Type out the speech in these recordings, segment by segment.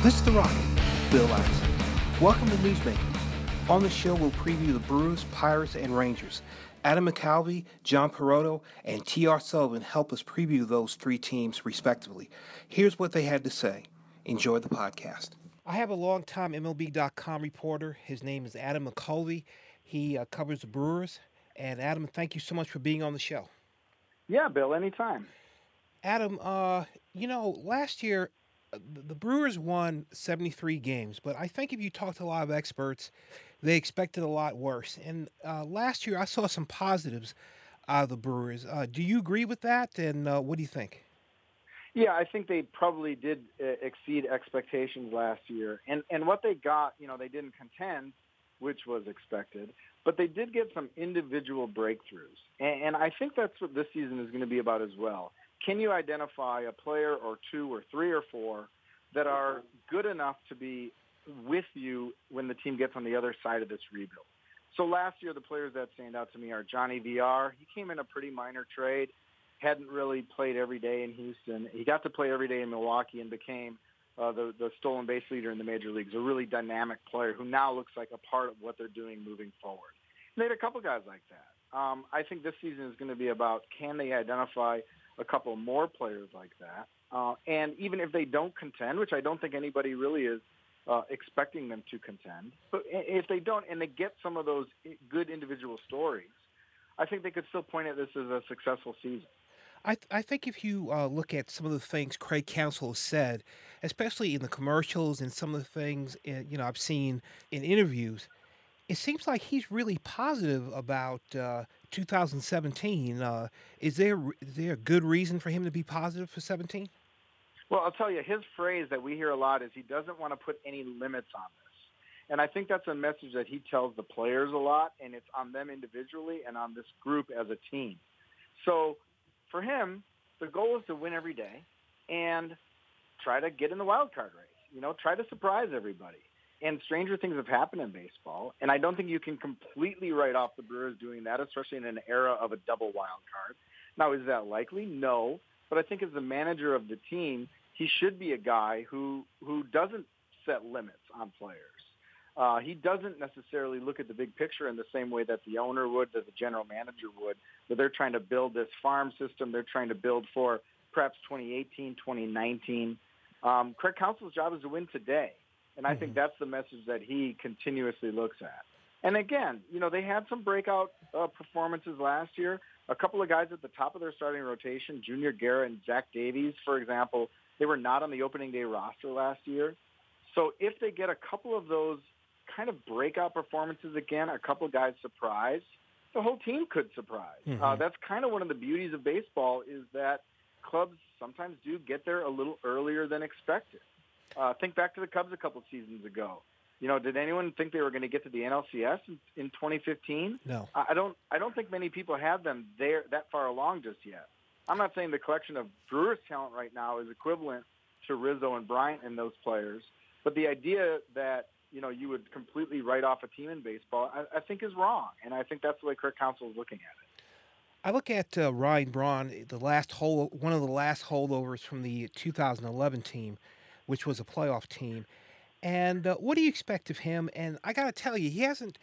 This is The Rocket, Bill Axel. Welcome to Newsmakers. On the show, we'll preview the Brewers, Pirates, and Rangers. Adam McCalvy, John Perotto, and T.R. Sullivan help us preview those three teams respectively. Here's what they had to say. Enjoy the podcast. I have a longtime MLB.com reporter. His name is Adam McCalvy. He covers the Brewers. And Adam, thank you so much for being on the show. Yeah, Bill, anytime. Adam, last year the Brewers won 73 games, but I think if you talk to a lot of experts, they expected a lot worse. And last year I saw some positives out of the Brewers. Do you agree with that? And what do you think? Yeah, I think they probably did exceed expectations last year. And what they got, they didn't contend, which was expected, but they did get some individual breakthroughs. And I think that's what this season is going to be about as well. Can you identify a player or two or three or four that are good enough to be with you when the team gets on the other side of this rebuild? So last year, the players that stand out to me are Johnny VR. He came in a pretty minor trade, hadn't really played every day in Houston. He got to play every day in Milwaukee and became the stolen base leader in the major leagues, a really dynamic player who now looks like a part of what they're doing moving forward. And they had a couple guys like that. I think this season is going to be about, can they identify a couple more players like that? And even if they don't contend, which I don't think anybody really is expecting them to contend, but if they don't and they get some of those good individual stories, I think they could still point at this as a successful season. I think if you look at some of the things Craig Counsell has said, especially in the commercials and some of the things I've seen in interviews, it seems like he's really positive about 2017. Is there a good reason for him to be positive for 17? Well, I'll tell you, his phrase that we hear a lot is he doesn't want to put any limits on this. And I think that's a message that he tells the players a lot, and it's on them individually and on this group as a team. So for him, the goal is to win every day and try to get in the wild card race, try to surprise everybody. And stranger things have happened in baseball, and I don't think you can completely write off the Brewers doing that, especially in an era of a double wild card. Now, is that likely? No. But I think as the manager of the team, he should be a guy who doesn't set limits on players. He doesn't necessarily look at the big picture in the same way that the owner would, that the general manager would, but they're trying to build this farm system. They're trying to build for perhaps 2018, 2019. Craig Counsell's job is to win today. And I think that's the message that he continuously looks at. And again, they had some breakout performances last year. A couple of guys at the top of their starting rotation, Junior Guerra and Zach Davies, for example, they were not on the opening day roster last year. So if they get a couple of those kind of breakout performances again, a couple of guys surprise, the whole team could surprise. That's kind of one of the beauties of baseball, is that clubs sometimes do get there a little earlier than expected. Think back to the Cubs a couple seasons ago. Did anyone think they were going to get to the NLCS in 2015? No. I don't think many people have them there that far along just yet. I'm not saying the collection of Brewers talent right now is equivalent to Rizzo and Bryant and those players, but the idea that you would completely write off a team in baseball, I think is wrong, and I think that's the way Craig Counsell is looking at it. I look at Ryan Braun, one of the last holdovers from the 2011 team, which was a playoff team. And what do you expect of him? And I got to tell you, he hasn't,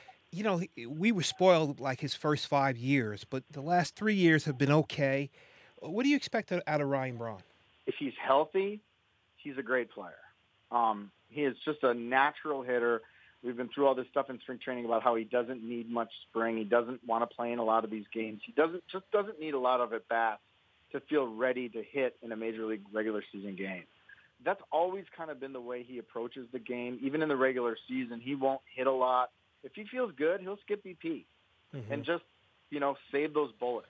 we were spoiled like his first 5 years, but the last 3 years have been okay. What do you expect out of Ryan Braun? If he's healthy, he's a great player. He is just a natural hitter. We've been through all this stuff in spring training about how he doesn't need much spring. He doesn't want to play in a lot of these games. He doesn't need a lot of at-bats to feel ready to hit in a major league regular season game. That's always kind of been the way he approaches the game. Even in the regular season, he won't hit a lot. If he feels good, he'll skip BP and just, save those bullets.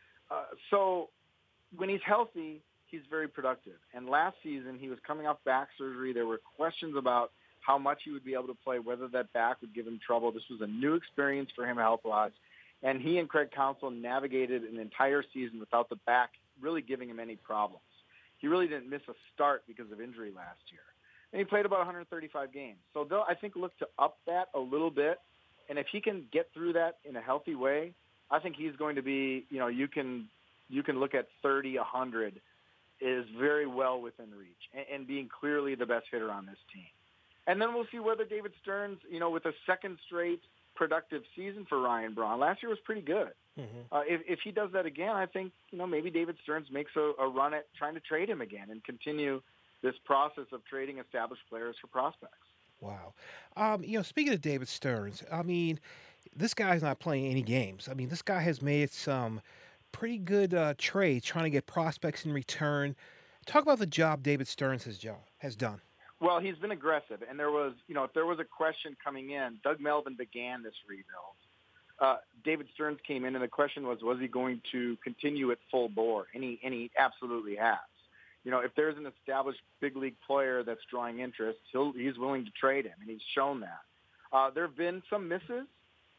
So when he's healthy, he's very productive. And last season, he was coming off back surgery. There were questions about how much he would be able to play, whether that back would give him trouble. This was a new experience for him health-wise. And he and Craig Counsell navigated an entire season without the back really giving him any problems. He really didn't miss a start because of injury last year. And he played about 135 games. So they'll, I think, look to up that a little bit. And if he can get through that in a healthy way, I think he's going to be, you can look at 30, 100 is very well within reach and being clearly the best hitter on this team. And then we'll see whether David Stearns, with a second straight productive season for Ryan Braun. Last year was pretty good. Mm-hmm. If he does that again, I think, maybe David Stearns makes a run at trying to trade him again and continue this process of trading established players for prospects. Wow. Speaking of David Stearns, this guy's not playing any games. This guy has made some pretty good trades trying to get prospects in return. Talk about the job David Stearns has done. Well, he's been aggressive, and there was, if there was a question coming in, Doug Melvin began this rebuild. David Stearns came in, and the question was he going to continue at full bore? And he absolutely has. If there's an established big league player that's drawing interest, he's willing to trade him, and he's shown that. There have been some misses,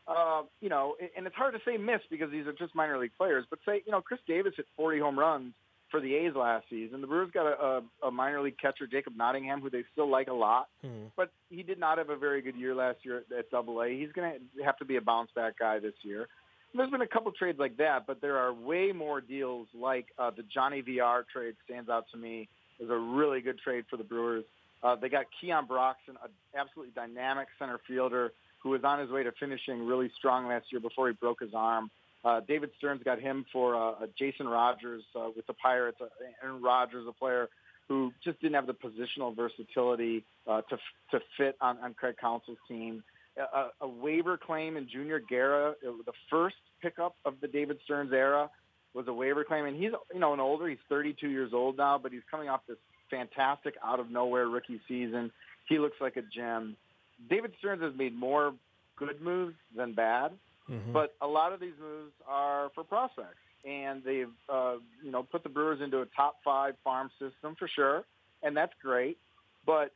and it's hard to say miss because these are just minor league players. But say, Chris Davis hit 40 home runs for the A's last season. The Brewers got a minor league catcher, Jacob Nottingham, who they still like a lot, but he did not have a very good year last year at Double-A. He's going to have to be a bounce-back guy this year. And there's been a couple trades like that, but there are way more deals like the Johnny VR trade stands out to me as a really good trade for the Brewers. They got Keon Broxton, an absolutely dynamic center fielder who was on his way to finishing really strong last year before he broke his arm. David Stearns got him for Jason Rogers with the Pirates. Aaron Rodgers, a player who just didn't have the positional versatility to fit on Craig Counsell's team. A waiver claim in Junior Guerra, the first pickup of the David Stearns era, was a waiver claim. And he's, an older, he's 32 years old now, but he's coming off this fantastic out-of-nowhere rookie season. He looks like a gem. David Stearns has made more good moves than bad. Mm-hmm. But a lot of these moves are for prospects, and they've, put the Brewers into a top 5 farm system for sure, and that's great. But,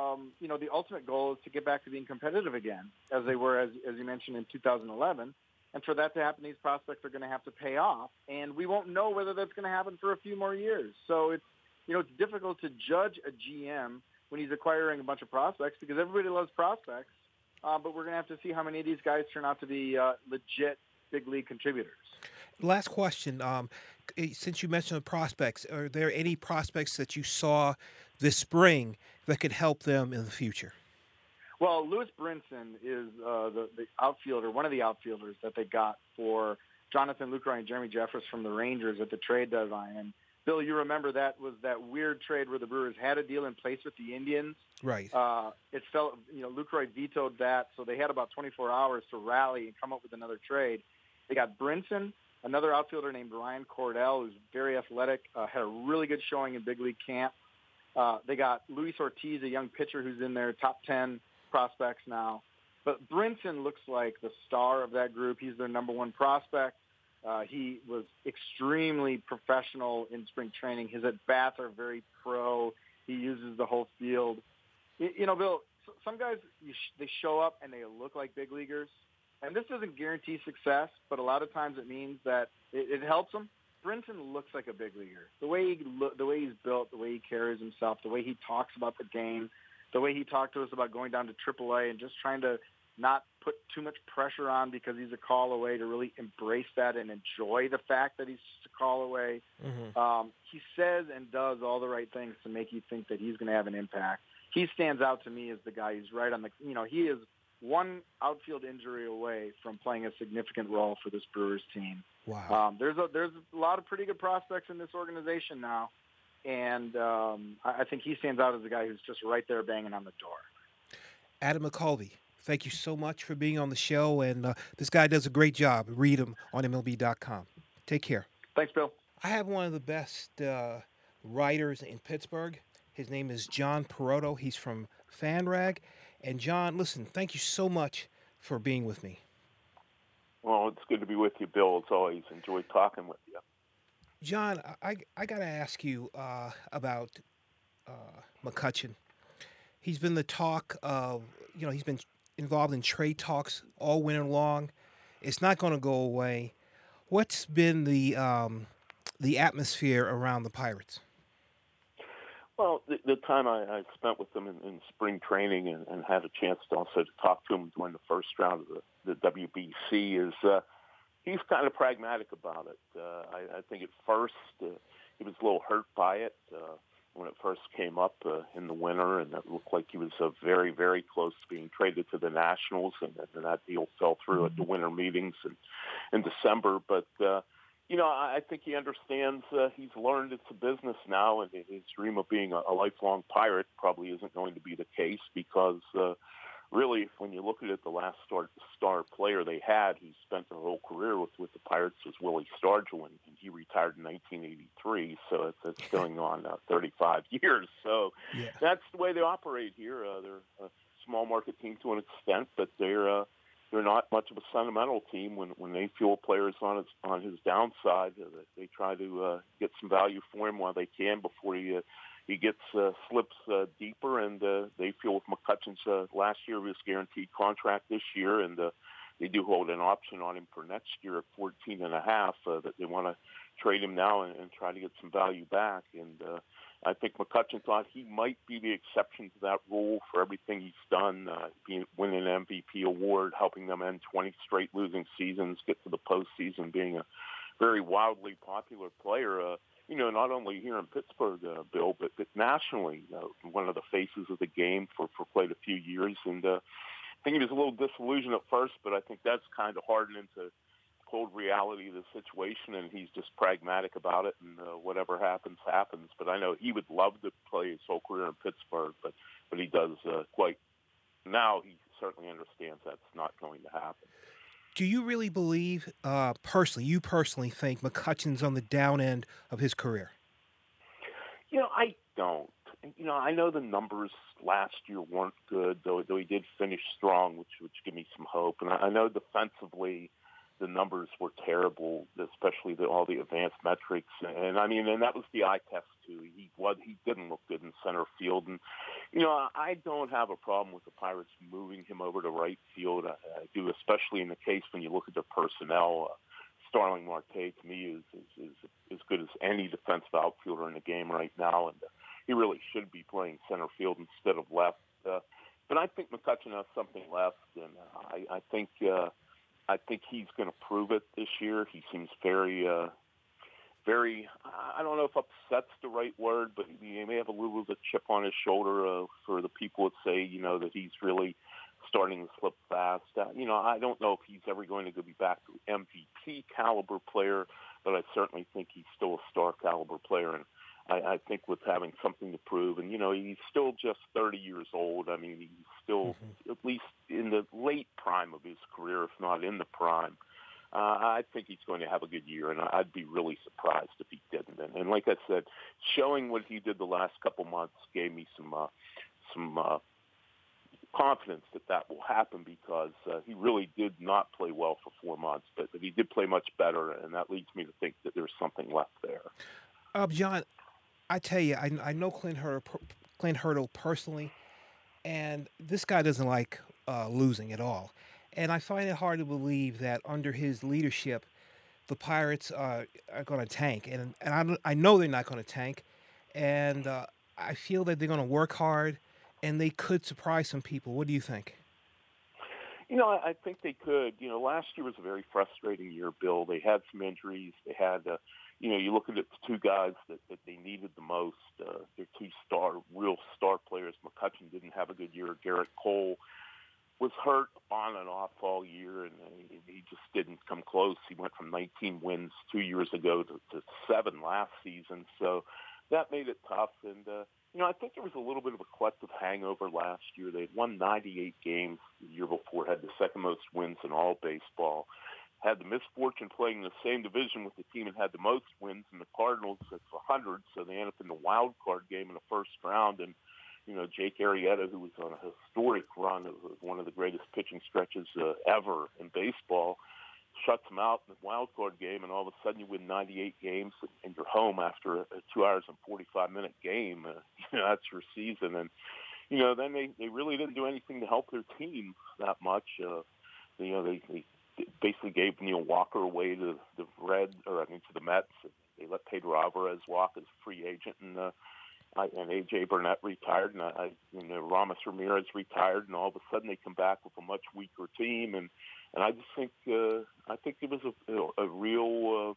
the ultimate goal is to get back to being competitive again, as they were, as you mentioned, in 2011. And for that to happen, these prospects are going to have to pay off, and we won't know whether that's going to happen for a few more years. So it's difficult to judge a GM when he's acquiring a bunch of prospects because everybody loves prospects. But we're going to have to see how many of these guys turn out to be legit big league contributors. Last question. Since you mentioned the prospects, are there any prospects that you saw this spring that could help them in the future? Well, Lewis Brinson is the outfielder, one of the outfielders that they got for Jonathan Lucroy and Jeremy Jeffress from the Rangers at the trade deadline. And Bill, you remember that was that weird trade where the Brewers had a deal in place with the Indians. Right. It felt, Lucroy vetoed that, so they had about 24 hours to rally and come up with another trade. They got Brinson, another outfielder named Ryan Cordell, who's very athletic, had a really good showing in big league camp. They got Luis Ortiz, a young pitcher who's in their top 10 prospects now. But Brinson looks like the star of that group. He's their number one prospect. He was extremely professional in spring training. His at-bats are very pro. He uses the whole field. Bill, some guys, they show up and they look like big leaguers. And this doesn't guarantee success, but a lot of times it means that it helps them. Brinson looks like a big leaguer. The way he's built, the way he carries himself, the way he talks about the game, the way he talked to us about going down to AAA and just trying to not put too much pressure on because he's a call away, to really embrace that and enjoy the fact that he's just a call away. Mm-hmm. He says and does all the right things to make you think that he's going to have an impact. He stands out to me as the guy who's right on the, he is one outfield injury away from playing a significant role for this Brewers team. Wow. There's a lot of pretty good prospects in this organization now, and I think he stands out as the guy who's just right there banging on the door. Adam McCalvy, thank you so much for being on the show, and this guy does a great job. Read him on MLB.com. Take care. Thanks, Bill. I have one of the best writers in Pittsburgh. His name is John Perotto. He's from FanRag. And, John, listen, thank you so much for being with me. Well, it's good to be with you, Bill. It's always enjoyed talking with you. John, I got to ask you about McCutchen. He's been the talk of, he's been involved in trade talks all winter long. It's not going to go away. What's been the atmosphere around the Pirates? Well, the time I spent with them in spring training and had a chance to also talk to him during the first round of the WBC is he's kind of pragmatic about it. I think at first he was a little hurt by it when it first came up in the winter, and it looked like he was very, very close to being traded to the Nationals, and that deal fell through at the winter meetings in December. But, I think he understands he's learned it's a business now, and his dream of being a lifelong Pirate probably isn't going to be the case because really, when you look at it, the last star player they had who spent their whole career with the Pirates was Willie Stargell, and he retired in 1983, so it's going on 35 years. So that's the way they operate here. They're a small market team to an extent, but they're not much of a sentimental team. When they feel a player's on his downside, they try to get some value for him while they can before he gets slips deeper, and they feel with McCutchen's last year of his guaranteed contract this year, and they do hold an option on him for next year at 14.5 that they want to trade him now and try to get some value back. And I think McCutchen thought he might be the exception to that rule for everything he's done, winning an MVP award, helping them end 20 straight losing seasons, get to the postseason, being a very wildly popular player. Not only here in Pittsburgh, Bill, but nationally, one of the faces of the game for quite a few years. And I think he was a little disillusioned at first, but I think that's kind of hardened into cold reality of the situation, and he's just pragmatic about it, and whatever happens, happens. But I know he would love to play his whole career in Pittsburgh, but he does now he certainly understands that's not going to happen. Do you really believe, you personally think McCutchen's on the down end of his career? I don't. I know the numbers last year weren't good, though he did finish strong, which give me some hope. And I know defensively the numbers were terrible, especially all the advanced metrics. And that was the eye test too. He didn't look good in center field. And, I don't have a problem with the Pirates moving him over to right field. I do, especially in the case when you look at their personnel. Starling Marte, to me, is as good as any defensive outfielder in the game right now. And he really should be playing center field instead of left. But I think McCutchen has something left, and I think he's going to prove it this year. He seems very, I don't know if upset's the right word, but he may have a little bit of a chip on his shoulder for the people that say, that he's really starting to slip fast. I don't know if he's ever going to be back to MVP caliber player, but I certainly think he's still a star caliber player. And I think with having something to prove, and, he's still just 30 years old. He's still at least in the late prime of his career, if not in the prime. I think he's going to have a good year, and I'd be really surprised if he didn't. And like I said, showing what he did the last couple months gave me some confidence that will happen, because he really did not play well for 4 months, but he did play much better, and that leads me to think that there's something left there. John, I tell you, I know Clint Hurdle personally, and this guy doesn't like losing at all. And I find it hard to believe that under his leadership, the Pirates are going to tank. And I know they're not going to tank. And I feel that they're going to work hard, and they could surprise some people. What do you think? I think they could. Last year was a very frustrating year, Bill. They had some injuries. They had, you look at it, the two guys that they needed the most. Their two real star players. McCutchen didn't have a good year. Garrett Cole was hurt on and off all year, and he just didn't come close. He went from 19 wins 2 years ago to 7 last season. So that made it tough. And, I think there was a little bit of a collective hangover last year. They had won 98 games the year before, had the second most wins in all baseball, had the misfortune playing in the same division with the team that had the most wins in the Cardinals at 100, so they ended up in the wild card game in the first round. And, Jake Arrieta, who was on a historic run of one of the greatest pitching stretches ever in baseball, shuts them out in the wild card game, and all of a sudden you win 98 games and you're home after a 2 hours and 45-minute game. That's your season. And, then they really didn't do anything to help their team that much. They basically gave Neil Walker away to the to the Mets. They let Pedro Alvarez walk as a free agent, and A.J. Burnett retired, and Ramos Ramirez retired, and all of a sudden they come back with a much weaker team, and I just think it was a real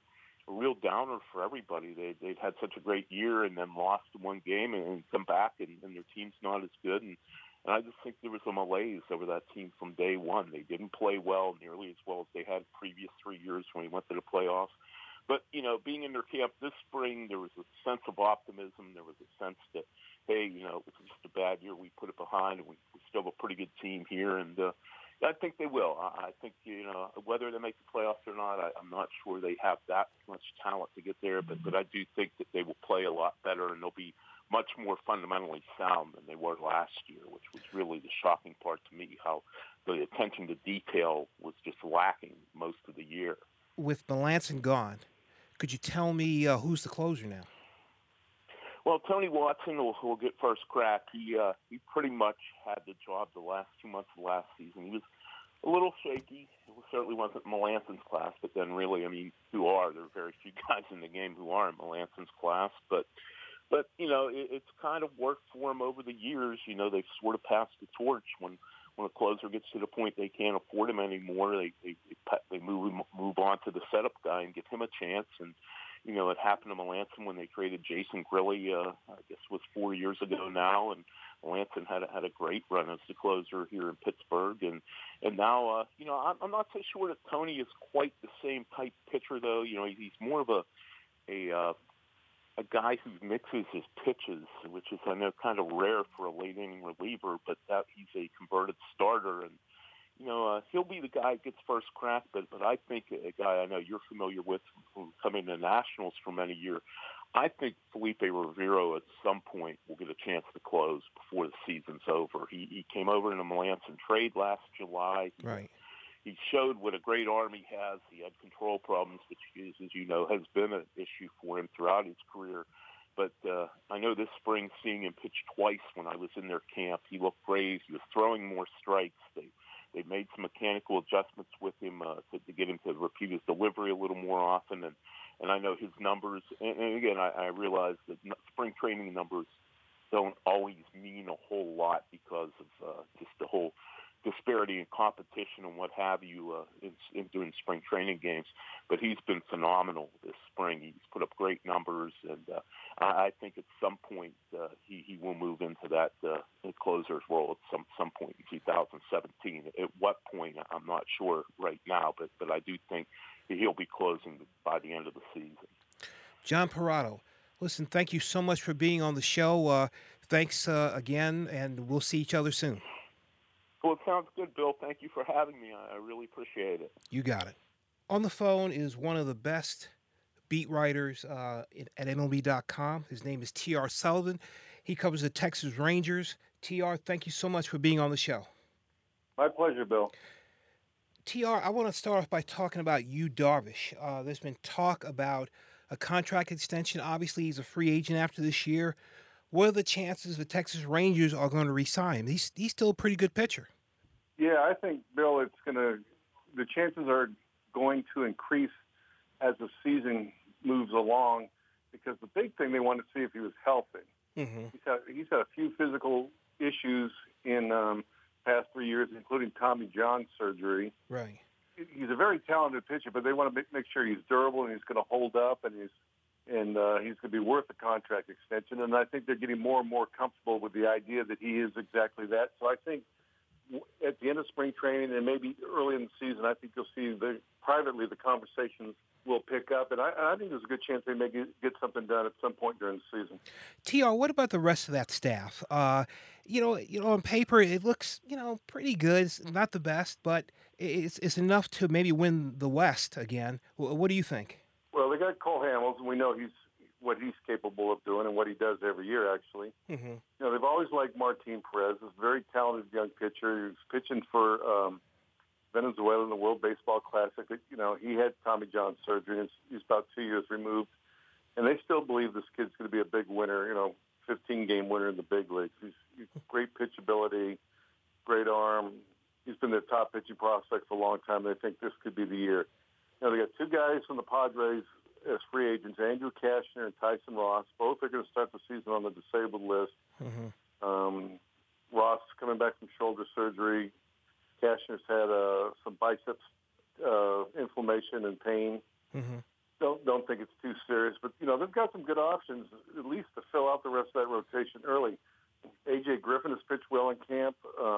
real downer for everybody. They'd had such a great year and then lost one game and come back and their team's not as good. And I just think there was a malaise over that team from day one. They didn't play well, nearly as well as they had previous 3 years when we went to the playoffs. But, being in their camp this spring, there was a sense of optimism. There was a sense that, hey, it was just a bad year. We put it behind, and we still have a pretty good team here. And I think they will. I think, whether they make the playoffs or not, I'm not sure they have that much talent to get there. But I do think that they will play a lot better, and they'll be much more fundamentally sound than they were last year, which was really the shocking part to me, how the attention to detail was just lacking most of the year. With Melancon gone, could you tell me who's the closer now? Well, Tony Watson will get first crack. He pretty much had the job the last 2 months of last season. He was a little shaky. It certainly wasn't Melancon's class, but then really, who are? There are very few guys in the game who are in Melancon's class. But it's kind of worked for him over the years. They've sort of passed the torch. When a closer gets to the point they can't afford him anymore, they move on to the setup guy and give him a chance. And it happened to Melancon when they traded Jason Grilli, I guess it was 4 years ago now, and Melancon had a great run as the closer here in Pittsburgh. And now, I'm not so sure that Tony is quite the same type pitcher, though. He's more of a guy who mixes his pitches, which is, I know, kind of rare for a late-inning reliever, but that he's a converted starter. And, he'll be the guy that gets first crack, but I think a guy I know you're familiar with who come into Nationals for many years, I think Felipe Rivero at some point will get a chance to close before the season's over. He came over in a Melancon trade last July. Right. He showed what a great arm he has. He had control problems, which is, as you know, has been an issue for him throughout his career. But I know this spring, seeing him pitch twice when I was in their camp, he looked great. He was throwing more strikes. They made some mechanical adjustments with him to get him to repeat his delivery a little more often. And I know his numbers, and again, I realize that spring training numbers don't always mean a whole lot because of just the whole disparity in competition and what have you in doing spring training games. But he's been phenomenal this spring. He's put up great numbers, and I think at some point he will move into that closer's role at some point in 2017. At what point, I'm not sure right now, but I do think he'll be closing by the end of the season. John Parado, listen, thank you so much for being on the show. Thanks again, and we'll see each other soon. Well, it sounds good, Bill. Thank you for having me. I really appreciate it. You got it. On the phone is one of the best beat writers at MLB.com. His name is T.R. Sullivan. He covers the Texas Rangers. T.R., thank you so much for being on the show. My pleasure, Bill. T.R., I want to start off by talking about Yu Darvish. There's been talk about a contract extension. Obviously, he's a free agent after this year. What are the chances the Texas Rangers are going to re-sign him? He's still a pretty good pitcher. Yeah, I think, Bill, the chances are going to increase as the season moves along, because the big thing they want to see if he was healthy. Mm-hmm. He's had a few physical issues in past 3 years, including Tommy John surgery. Right. He's a very talented pitcher, but they want to make sure he's durable and he's going to hold up and he's going to be worth a contract extension. And I think they're getting more and more comfortable with the idea that he is exactly that. So I think at the end of spring training and maybe early in the season, I think you'll see privately the conversations will pick up. And I think there's a good chance they may get something done at some point during the season. TR, what about the rest of that staff? On paper, it looks, pretty good. It's not the best, but it's enough to maybe win the West again. What do you think? Well, they got Cole Hamels, and we know what he's capable of doing and what he does every year, actually. Mm-hmm. They've always liked Martin Perez. He's a very talented young pitcher. He's pitching for Venezuela in the World Baseball Classic. He had Tommy John surgery, and he's about 2 years removed. And they still believe this kid's going to be a big winner, 15-game winner in the big leagues. He's great pitchability, great arm. He's been their top pitching prospect for a long time. They think this could be the year. They got two guys from the Padres as free agents, Andrew Cashner and Tyson Ross. Both are going to start the season on the disabled list. Mm-hmm. Ross coming back from shoulder surgery. Cashner's had some biceps inflammation and pain. Mm-hmm. don't think it's too serious. But they've got some good options at least to fill out the rest of that rotation early. A.J. Griffin has pitched well in camp.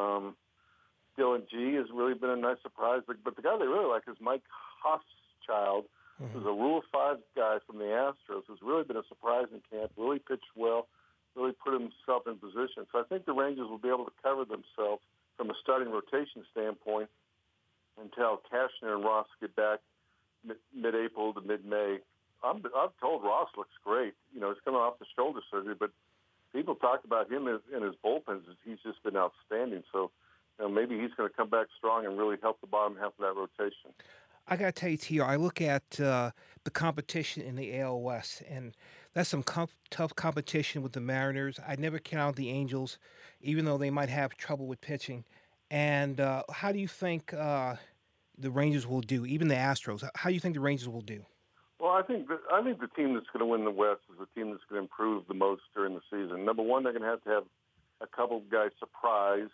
Dylan G has really been a nice surprise. But the guy they really like is Mike Hochschild, who's a Rule of 5 guy from the Astros, who's really been a surprise in camp, really pitched well, really put himself in position. So I think the Rangers will be able to cover themselves from a starting rotation standpoint until Cashner and Ross get back mid-April to mid-May. I've told Ross looks great. He's coming off the shoulder surgery, but people talk about him in his bullpens. He's just been outstanding. So maybe he's going to come back strong and really help the bottom half of that rotation. I got to tell you, T.R., I look at the competition in the AL West, and that's some tough competition with the Mariners. I never count the Angels, even though they might have trouble with pitching. And how do you think the Rangers will do, even the Astros? How do you think the Rangers will do? Well, I think the team that's going to win the West is the team that's going to improve the most during the season. Number one, they're going to have a couple of guys surprise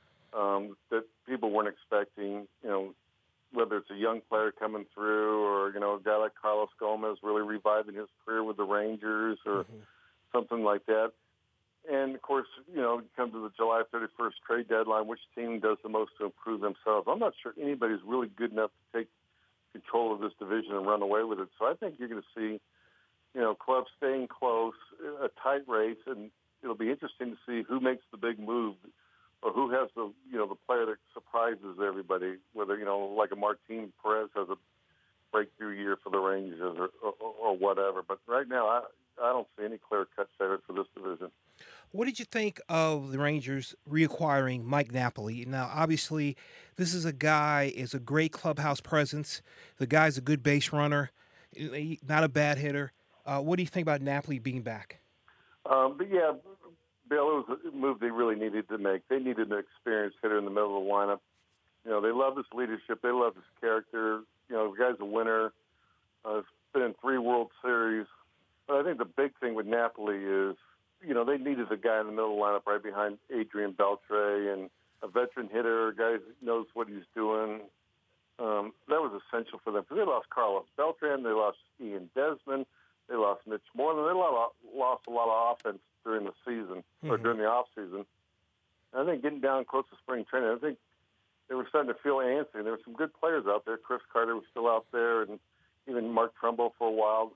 that people weren't expecting. Whether it's a young player coming through or a guy like Carlos Gomez really reviving his career with the Rangers or something like that. And of course, you come to the July 31st trade deadline. Which team does the most to improve themselves? I'm not sure anybody's really good enough to take control of this division and run away with it. So I think you're going to see, clubs staying close, a tight race, and it'll be interesting to see who makes the big move or who has the player that surprises everybody. Whether like a Martin Perez has a breakthrough year for the Rangers or whatever. But right now, I don't see any clear-cut favorite for this division. What did you think of the Rangers reacquiring Mike Napoli? Now, obviously, this is a guy is a great clubhouse presence. The guy's a good base runner, not a bad hitter. What do you think about Napoli being back? But yeah, Bill, it was a move they really needed to make. They needed an experienced hitter in the middle of the lineup. They love his leadership. They love his character. The guy's a winner. He's been in 3 World Series. But I think the big thing with Napoli is, they needed a guy in the middle of the lineup right behind Adrian Beltre and a veteran hitter, a guy who knows what he's doing. That was essential for them because they lost Carlos Beltran, they lost Ian Desmond, they lost Mitch Moreland, they lost a lot of offense during the season or during the off season. I think getting down close to spring training, I think they were starting to feel antsy. There were some good players out there. Chris Carter was still out there, and even Mark Trumbo for a while.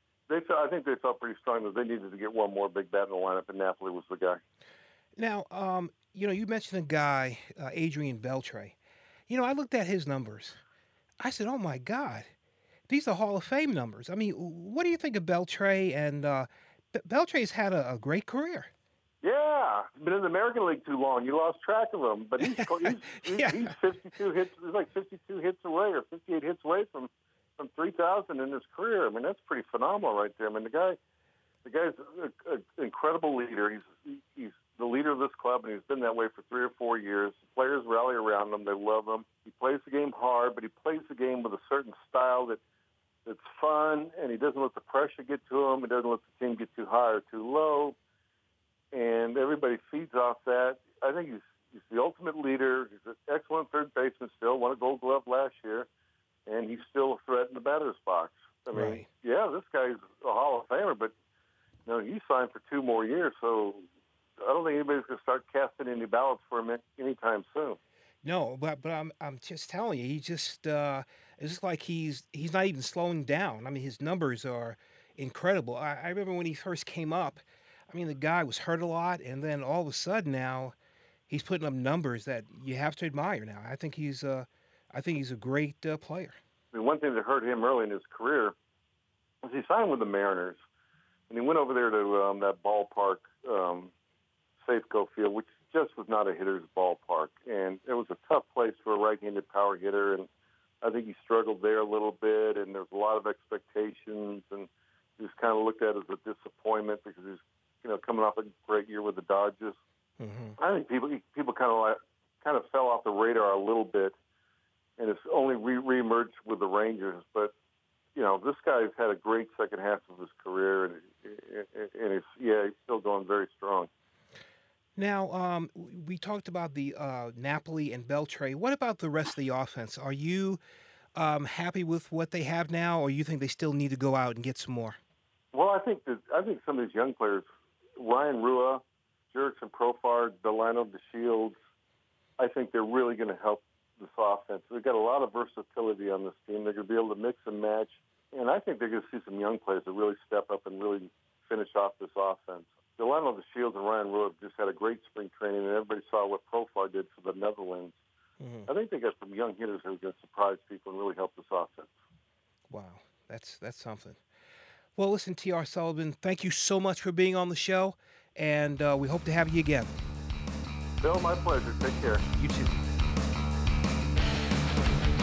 I think they felt pretty strong that they needed to get one more big bat in the lineup, and Napoli was the guy. Now, you mentioned a guy, Adrian Beltre. I looked at his numbers. I said, oh, my God, these are Hall of Fame numbers. I mean, what do you think of Beltre? And Beltre's had a great career. Yeah, been in the American League too long. You lost track of him, but he's 52 hits. He's like 52 hits away or 58 hits away from 3,000 in his career. I mean, that's pretty phenomenal right there. I mean, the guy's an incredible leader. He's the leader of this club, and he's been that way for 3 or 4 years. The players rally around him. They love him. He plays the game hard, but he plays the game with a certain style that's fun, and he doesn't let the pressure get to him. He doesn't let the team get too high or too low, and everybody feeds off that. I think he's the ultimate leader. He's an excellent third baseman still, won a Gold Glove last year, and he's still a threat in the batter's box. I mean, yeah, this guy's a Hall of Famer, but he signed for 2 more years, so I don't think anybody's going to start casting any ballots for him anytime soon. No, but I'm just telling you, he just it's just like he's not even slowing down. I mean, his numbers are incredible. I remember when he first came up. I mean, the guy was hurt a lot, and then all of a sudden now he's putting up numbers that you have to admire. Now, I think he's a great player. I mean, one thing that hurt him early in his career was he signed with the Mariners, and he went over there to that ballpark, Safeco Field, which just was not a hitter's ballpark, and it was a tough place for a right-handed power hitter, and I think he struggled there a little bit, and there was a lot of expectations, and he was kind of looked at as a disappointment because he was coming off a great year with the Dodgers. Mm-hmm. I think people kind of fell off the radar a little bit, and it's only reemerged with the Rangers. But this guy's had a great second half of his career, and he's still going very strong. Now, we talked about the Napoli and Beltre. What about the rest of the offense? Are you happy with what they have now, or you think they still need to go out and get some more? Well, I think some of these young players, Ryan Rua, Jurickson Profar, Delano DeShields, I think they're really going to help this offense. They've got a lot of versatility on this team. They're going to be able to mix and match, and I think they're going to see some young players that really step up and really finish off this offense. Delano DeShields and Ryan Rua have just had a great spring training, and everybody saw what Profar did for the Netherlands. I think they got some young hitters who are going to surprise people and really help this offense. Wow, that's something. Well, listen, T.R. Sullivan, thank you so much for being on the show, and we hope to have you again. Bill, my pleasure. Take care. You too.